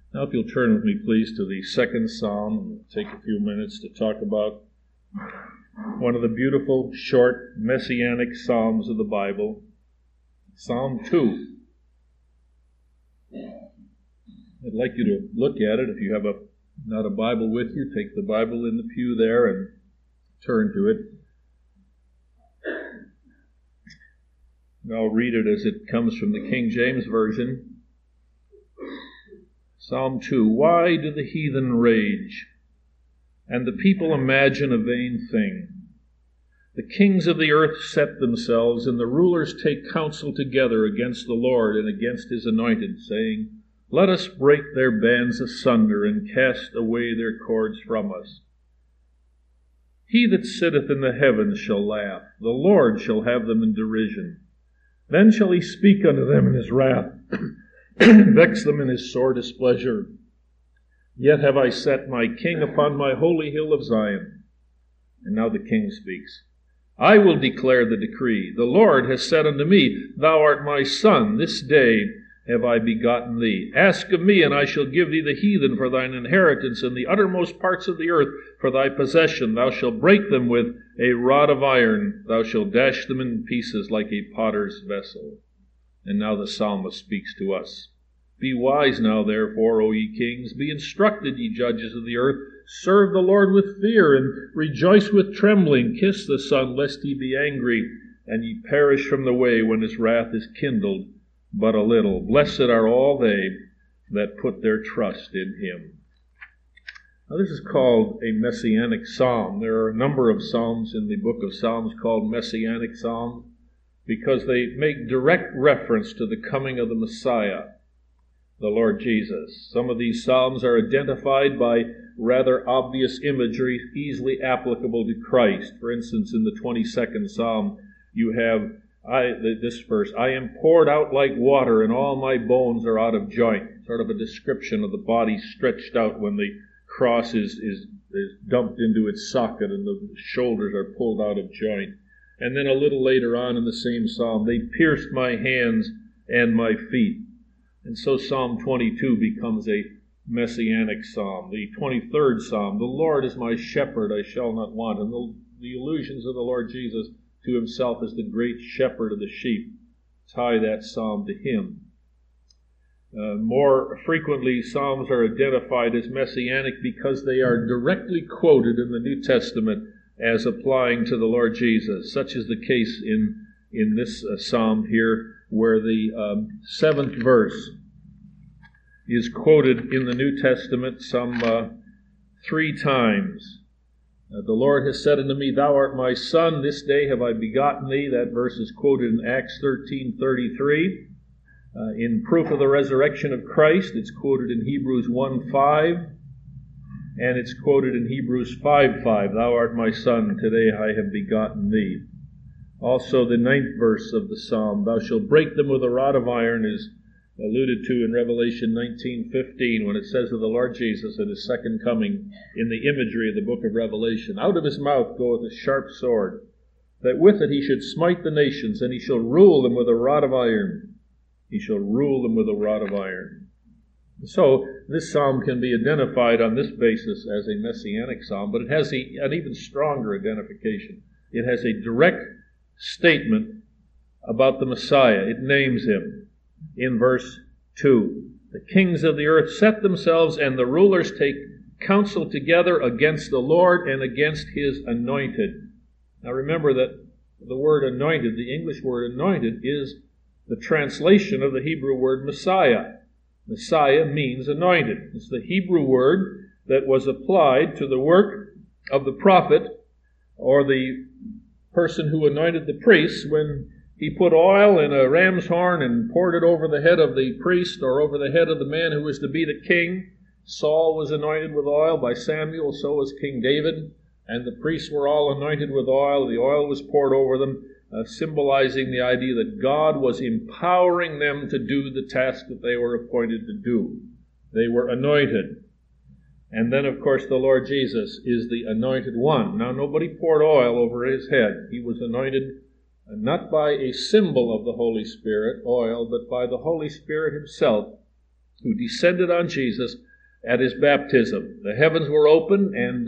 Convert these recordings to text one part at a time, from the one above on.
Now, if you'll turn with me, please, to the second psalm, and take a few minutes to talk about one of the beautiful, short, messianic psalms of the Bible, Psalm 2. I'd like you to look at it. If you have not a Bible with you, take the Bible in the pew there and turn to it. And I'll read it as it comes from the King James Version. Psalm 2. Why do the heathen rage, and the people imagine a vain thing? The kings of the earth set themselves, and the rulers take counsel together against the Lord and against his anointed, saying, Let us break their bands asunder, and cast away their cords from us. He that sitteth in the heavens shall laugh, the Lord shall have them in derision. Then shall he speak unto them in his wrath, and vex them in his sore displeasure. Yet have I set my king upon my holy hill of Zion. And now the king speaks. I will declare the decree. The Lord has said unto me, Thou art my son, this day have I begotten thee. Ask of me, and I shall give thee the heathen for thine inheritance, and the uttermost parts of the earth for thy possession. Thou shalt break them with a rod of iron. Thou shalt dash them in pieces like a potter's vessel. And now the psalmist speaks to us. Be wise now, therefore, O ye kings. Be instructed, ye judges of the earth. Serve the Lord with fear, and rejoice with trembling. Kiss the Son, lest he be angry, and ye perish from the way when his wrath is kindled but a little. Blessed are all they that put their trust in him. Now, this is called a messianic psalm. There are a number of psalms in the book of Psalms called messianic psalms, because they make direct reference to the coming of the Messiah, the Lord Jesus. Some of these psalms are identified by rather obvious imagery, easily applicable to Christ. For instance, in the 22nd Psalm, you have this verse, I am poured out like water, and all my bones are out of joint. Sort of a description of the body stretched out when the cross is dumped into its socket and the shoulders are pulled out of joint. And then a little later on in the same psalm, they pierced my hands and my feet. And so Psalm 22 becomes a messianic psalm. The 23rd psalm, the Lord is my shepherd, I shall not want. And the allusions of the Lord Jesus to himself as the great shepherd of the sheep tie that psalm to him. More frequently, psalms are identified as messianic because they are directly quoted in the New Testament as applying to the Lord Jesus. Such is the case in this psalm here, where the 7th verse is quoted in the New Testament some 3 times. The Lord has said unto me, Thou art my son, this day have I begotten thee. That verse is quoted in Acts 13:33. In proof of the resurrection of Christ, it's quoted in Hebrews 1:5. And it's quoted in Hebrews 5:5, Thou art my son, today I have begotten thee. Also the 9th verse of the psalm, Thou shalt break them with a rod of iron, is alluded to in Revelation 19:15, when it says of the Lord Jesus at his second coming, in the imagery of the book of Revelation, Out of his mouth goeth a sharp sword, that with it he should smite the nations, and he shall rule them with a rod of iron. He shall rule them with a rod of iron. So, this psalm can be identified on this basis as a messianic psalm, but it has an even stronger identification. It has a direct statement about the Messiah. It names him in verse 2. The kings of the earth set themselves, and the rulers take counsel together against the Lord and against his anointed. Now remember that the word anointed, the English word anointed, is the translation of the Hebrew word Messiah. Messiah means anointed. It's the Hebrew word that was applied to the work of the prophet or the person who anointed the priests when he put oil in a ram's horn and poured it over the head of the priest or over the head of the man who was to be the king. Saul was anointed with oil by Samuel, so was King David, and the priests were all anointed with oil. The oil was poured over them, symbolizing the idea that God was empowering them to do the task that they were appointed to do. They were anointed. And then, of course, the Lord Jesus is the anointed one. Now, nobody poured oil over his head. He was anointed not by a symbol of the Holy Spirit, oil, but by the Holy Spirit himself, who descended on Jesus at his baptism. The heavens were open, and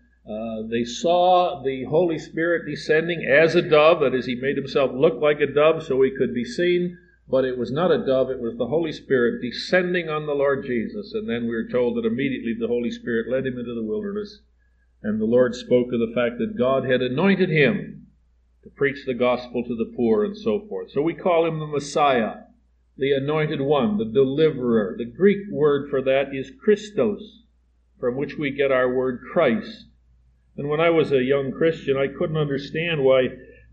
they saw the Holy Spirit descending as a dove. That is, he made himself look like a dove so he could be seen, but it was not a dove, it was the Holy Spirit descending on the Lord Jesus. And then we are told that immediately the Holy Spirit led him into the wilderness, and the Lord spoke of the fact that God had anointed him to preach the gospel to the poor and so forth. So we call him the Messiah, the Anointed One, the Deliverer. The Greek word for that is Christos, from which we get our word Christ. And when I was a young Christian, I couldn't understand why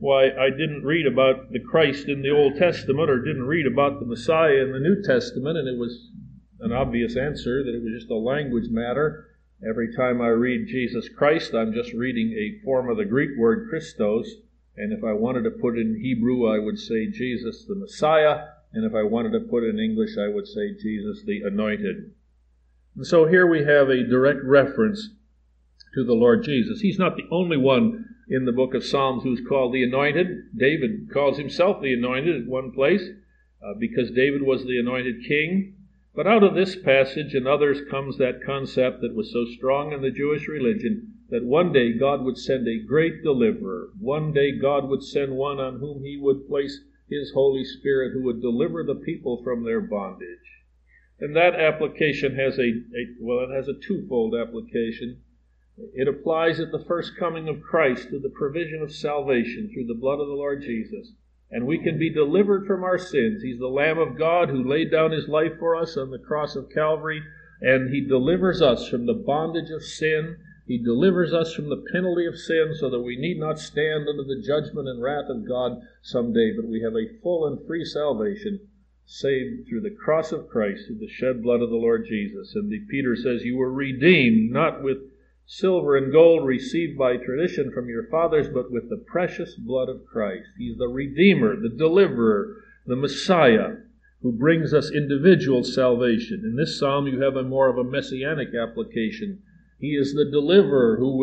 I didn't read about the Christ in the Old Testament or didn't read about the Messiah in the New Testament, and it was an obvious answer that it was just a language matter. Every time I read Jesus Christ, I'm just reading a form of the Greek word Christos, and if I wanted to put it in Hebrew, I would say Jesus the Messiah, and if I wanted to put it in English, I would say Jesus the Anointed. And so here we have a direct reference to the Lord Jesus. He's not the only one in the book of Psalms who's called the Anointed. David calls himself the Anointed at one place because David was the anointed king. But out of this passage and others comes that concept that was so strong in the Jewish religion that one day God would send a great deliverer. One day God would send one on whom he would place his Holy Spirit, who would deliver the people from their bondage. And that application has it has a twofold application. It applies at the first coming of Christ to the provision of salvation through the blood of the Lord Jesus. And we can be delivered from our sins. He's the Lamb of God who laid down his life for us on the cross of Calvary, and he delivers us from the bondage of sin. He delivers us from the penalty of sin so that we need not stand under the judgment and wrath of God someday, but we have a full and free salvation saved through the cross of Christ, through the shed blood of the Lord Jesus. And Peter says, you were redeemed, not with silver and gold received by tradition from your fathers, but with the precious blood of Christ. He's the Redeemer, the Deliverer, the Messiah, who brings us individual salvation. In this psalm, you have more of a messianic application. He is the Deliverer who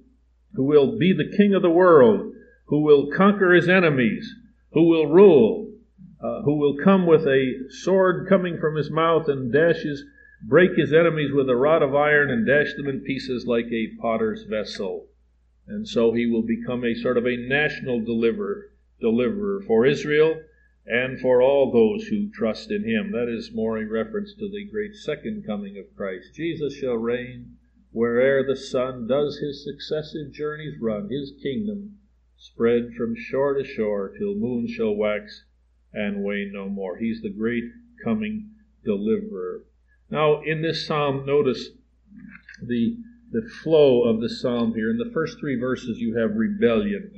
will be the King of the world, who will conquer his enemies, who will rule, who will come with a sword coming from his mouth and break his enemies with a rod of iron and dash them in pieces like a potter's vessel. And so he will become a sort of a national deliverer for Israel and for all those who trust in him. That is more a reference to the great second coming of Christ. Jesus shall reign where'er the sun does his successive journeys run, his kingdom spread from shore to shore till moon shall wax and wane no more. He's the great coming deliverer. Now, in this psalm, notice the flow of the psalm here. In the first three verses, you have rebellion.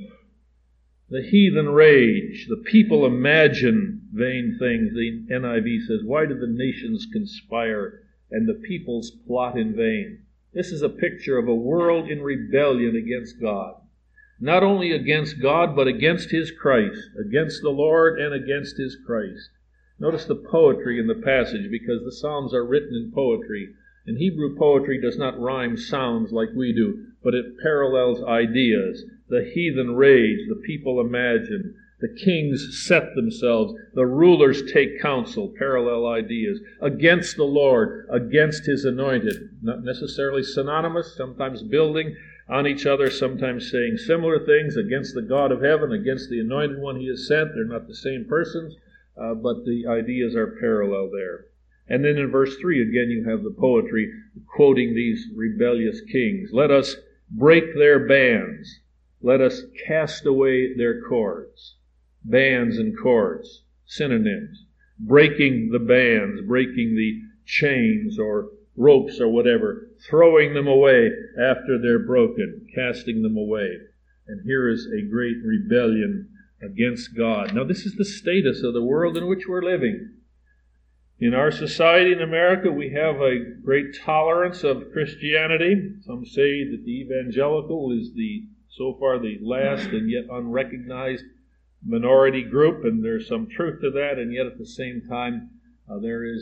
The heathen rage. The people imagine vain things. The NIV says, why do the nations conspire and the peoples plot in vain? This is a picture of a world in rebellion against God. Not only against God, but against his Christ, against the Lord and against his Christ. Notice the poetry in the passage, because the Psalms are written in poetry. And Hebrew poetry does not rhyme sounds like we do, but it parallels ideas. The heathen rage, the people imagine. The kings set themselves. The rulers take counsel, parallel ideas. Against the Lord, against his anointed. Not necessarily synonymous, sometimes building on each other, sometimes saying similar things. Against the God of heaven, against the anointed one he has sent. They're not the same persons. But the ideas are parallel there. And then in verse 3, again, you have the poetry quoting these rebellious kings. Let us break their bands. Let us cast away their cords. Bands and cords, synonyms. Breaking the bands, breaking the chains or ropes or whatever, throwing them away after they're broken, casting them away. And here is a great rebellion against God. Now, this is the status of the world in which we're living. In our society in America, we have a great tolerance of Christianity. Some say that the evangelical is so far the last and yet unrecognized minority group, and there's some truth to that, and yet at the same time, there is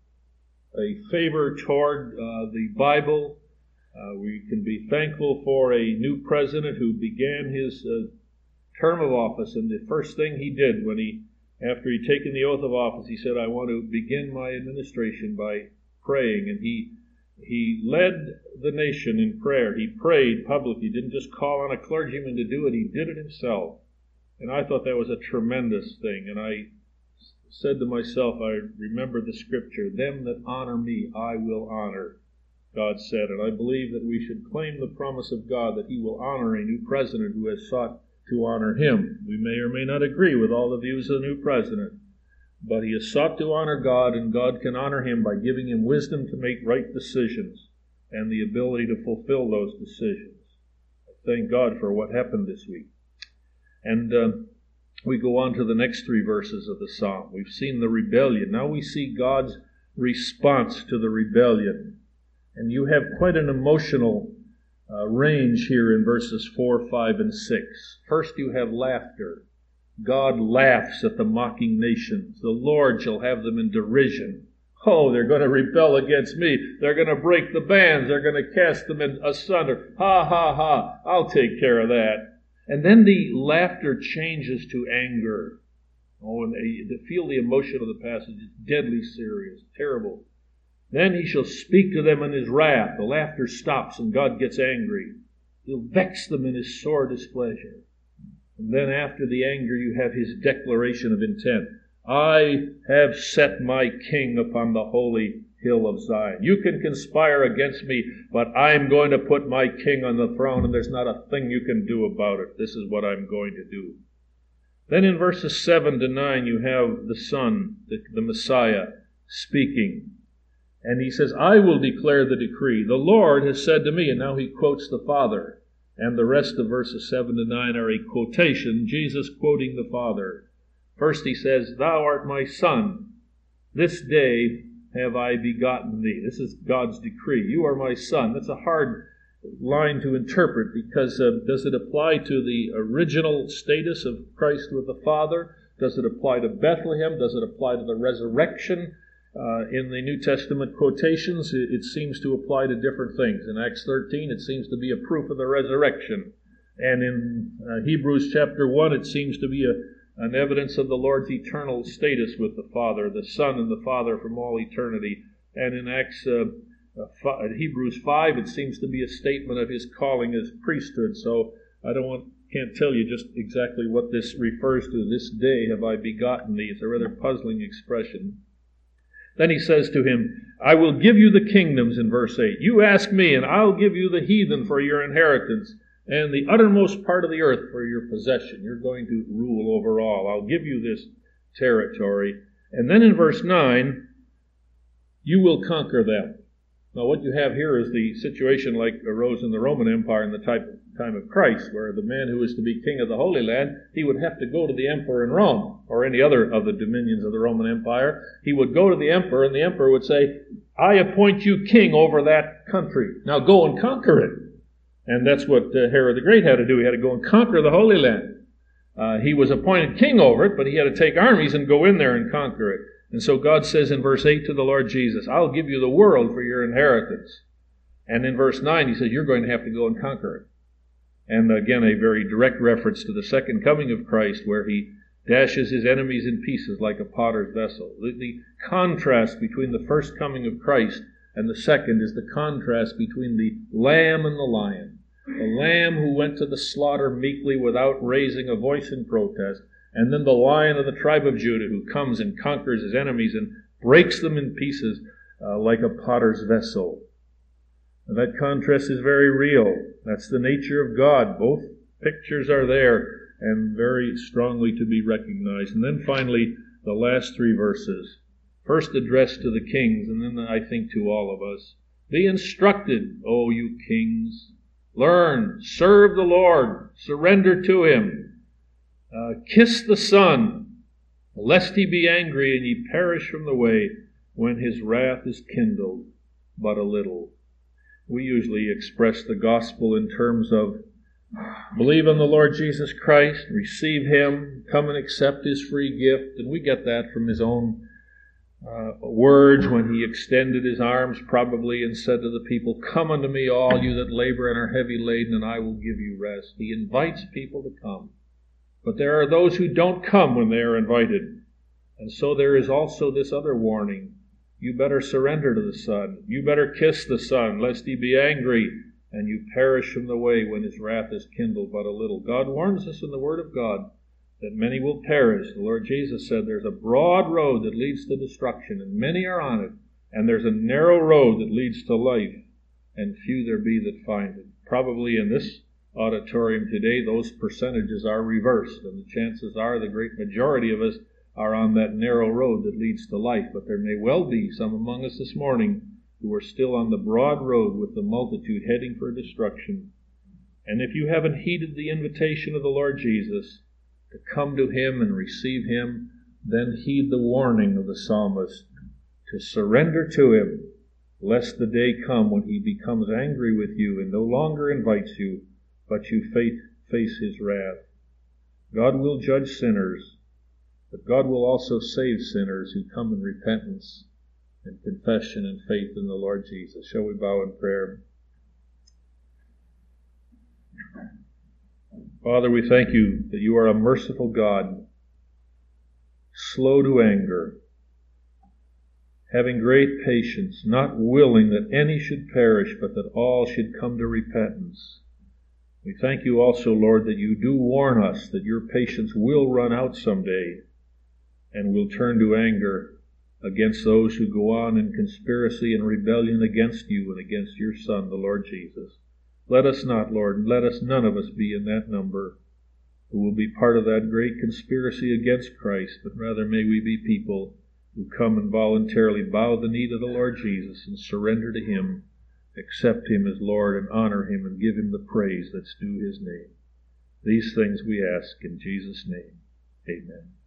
a favor toward the Bible. We can be thankful for a new president who began his term of office, and the first thing he did when he after he'd taken the oath of office, he said, I want to begin my administration by praying. And he led the nation in prayer. He prayed publicly. He didn't just call on a clergyman to do it. He did it himself. And I thought that was a tremendous thing. And I said to myself, I remembered the scripture, them that honor me, I will honor, God said. And I believe that we should claim the promise of God that he will honor a new president who has sought to honor him. We may or may not agree with all the views of the new president, but he has sought to honor God, and God can honor him by giving him wisdom to make right decisions and the ability to fulfill those decisions. I thank God for what happened this week. And we go on to the next 3 verses of the psalm. We've seen the rebellion. Now we see God's response to the rebellion. And you have quite an emotional range here in verses 4, 5, and 6. First you have laughter. God laughs at the mocking nations. The Lord shall have them in derision. Oh, they're going to rebel against me. They're going to break the bands. They're going to cast them asunder. Ha, ha, ha. I'll take care of that. And then the laughter changes to anger. Oh, and to feel the emotion of the passage is deadly serious, terrible. Then he shall speak to them in his wrath. The laughter stops and God gets angry. He'll vex them in his sore displeasure. And then after the anger you have his declaration of intent. I have set my king upon the holy hill of Zion. You can conspire against me, but I'm going to put my king on the throne, and there's not a thing you can do about it. This is what I'm going to do. Then in verses 7 to 9 you have the Son, the Messiah, speaking. And he says, I will declare the decree. The Lord has said to me, and now he quotes the Father. And the rest of verses 7 to 9 are a quotation, Jesus quoting the Father. First he says, Thou art my Son. This day have I begotten thee. This is God's decree. You are my Son. That's a hard line to interpret because does it apply to the original status of Christ with the Father? Does it apply to Bethlehem? Does it apply to the resurrection? In the New Testament quotations, it seems to apply to different things. In Acts 13, it seems to be a proof of the resurrection. And in Hebrews chapter 1, it seems to be an evidence of the Lord's eternal status with the Father, the Son and the Father from all eternity. And in Hebrews 5, it seems to be a statement of his calling as priesthood. So I can't tell you just exactly what this refers to. This day have I begotten thee. It's a rather puzzling expression. Then he says to him, I will give you the kingdoms, in verse 8. You ask me, and I'll give you the heathen for your inheritance, and the uttermost part of the earth for your possession. You're going to rule over all. I'll give you this territory. And then in verse 9, you will conquer them. Now what you have here is the situation like arose in the Roman Empire in the time of Christ, where the man who was to be king of the Holy Land, he would have to go to the emperor in Rome, or any other of the dominions of the Roman Empire. He would go to the emperor, and the emperor would say, I appoint you king over that country. Now go and conquer it. And that's what Herod the Great had to do. He had to go and conquer the Holy Land. He was appointed king over it, but he had to take armies and go in there and conquer it. And so God says in verse 8 to the Lord Jesus, I'll give you the world for your inheritance. And in verse 9 he says, you're going to have to go and conquer it. And again, a very direct reference to the second coming of Christ, where he dashes his enemies in pieces like a potter's vessel. The contrast between the first coming of Christ and the second is the contrast between the lamb and the lion. The lamb who went to the slaughter meekly without raising a voice in protest, and then the Lion of the tribe of Judah who comes and conquers his enemies and breaks them in pieces like a potter's vessel. And that contrast is very real. That's the nature of God. Both pictures are there and very strongly to be recognized. And then finally, the last 3 verses. First addressed to the kings, and then I think to all of us. Be instructed, O you kings. Learn, serve the Lord, surrender to him. Kiss the Son, lest he be angry and ye perish from the way when his wrath is kindled but a little. We usually express the gospel in terms of believe on the Lord Jesus Christ, receive him, come and accept his free gift. And we get that from his own words when he extended his arms probably and said to the people, come unto me all you that labor and are heavy laden, and I will give you rest. He invites people to come. But there are those who don't come when they are invited. And so there is also this other warning. You better surrender to the Son. You better kiss the Son, lest he be angry, and you perish from the way when his wrath is kindled but a little. God warns us in the Word of God that many will perish. The Lord Jesus said there's a broad road that leads to destruction, and many are on it. And there's a narrow road that leads to life, and few there be that find it. Probably in this auditorium today, those percentages are reversed, and the chances are the great majority of us are on that narrow road that leads to life. But there may well be some among us this morning who are still on the broad road with the multitude heading for destruction. And if you haven't heeded the invitation of the Lord Jesus to come to him and receive him, then heed the warning of the psalmist to surrender to him, lest the day come when he becomes angry with you and no longer invites you, but you face his wrath. God will judge sinners, but God will also save sinners who come in repentance and confession and faith in the Lord Jesus. Shall we bow in prayer? Father, we thank you that you are a merciful God, slow to anger, having great patience, not willing that any should perish, but that all should come to repentance. We thank you also, Lord, that you do warn us that your patience will run out someday and will turn to anger against those who go on in conspiracy and rebellion against you and against your Son, the Lord Jesus. Let us not, Lord, and let us none of us be in that number who will be part of that great conspiracy against Christ, but rather may we be people who come and voluntarily bow the knee to the Lord Jesus and surrender to him, accept him as Lord and honor him and give him the praise that's due his name. These things we ask in Jesus' name. Amen.